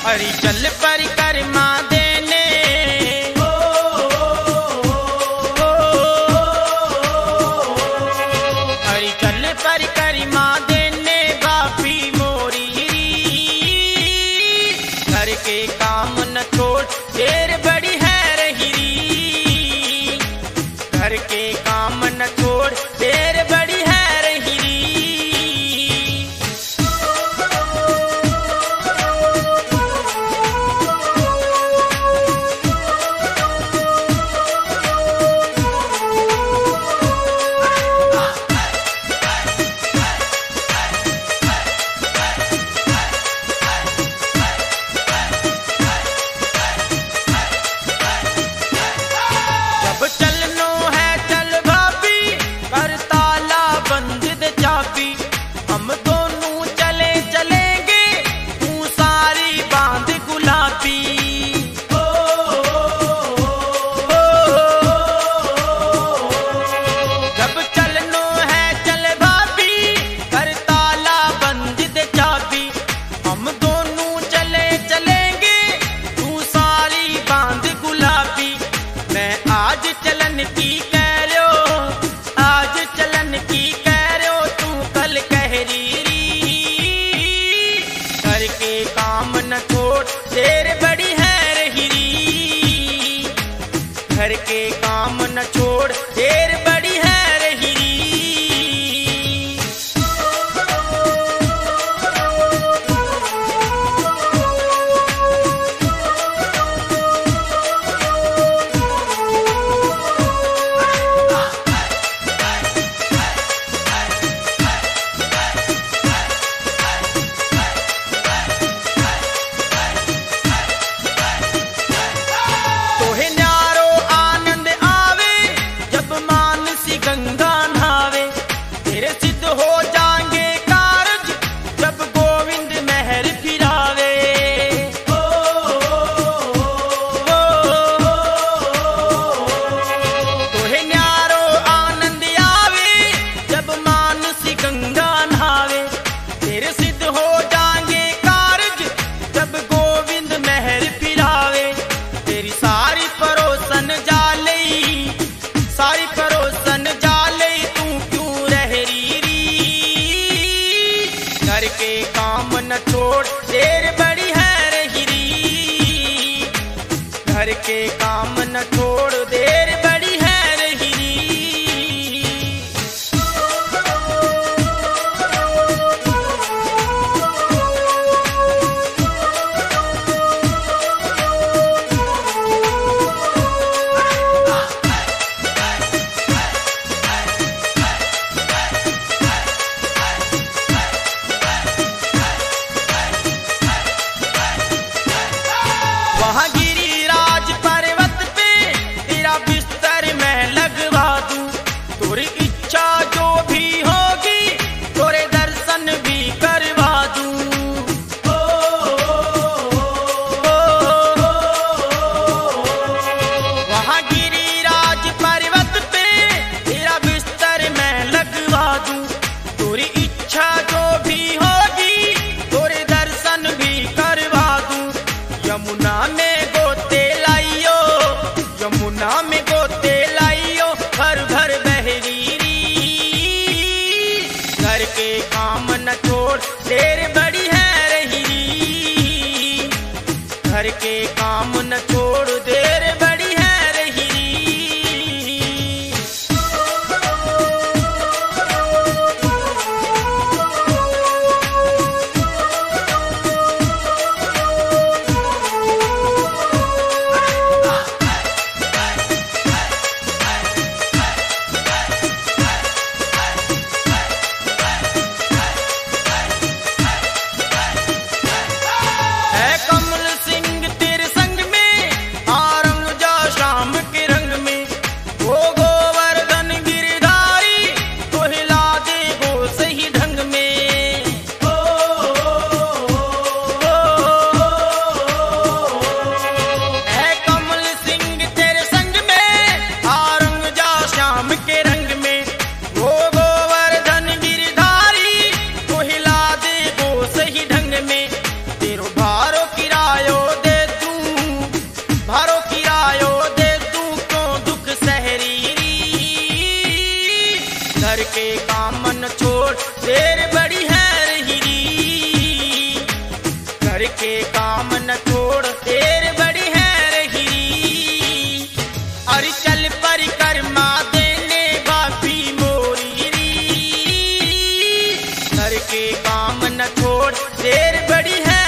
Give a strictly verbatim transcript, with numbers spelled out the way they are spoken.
हरि चल परिक्रमा देने, हरि चल परिक्रमा देने बापी मोरी, घर के काम न छोड़ देर बड़ी है रही, घर के काम न छोड़ देर बड़ी है रही। देर बड़ी है रही, घर के काम न छोड़ देर बड़ी है रही। घर के काम न छोड़ देर बड़ी है रही, घर के काम न छोड़ देर बड़ी है रही। वहाँ गिरिराज पर्वत पे घर के काम न छोड़, देर बड़ी है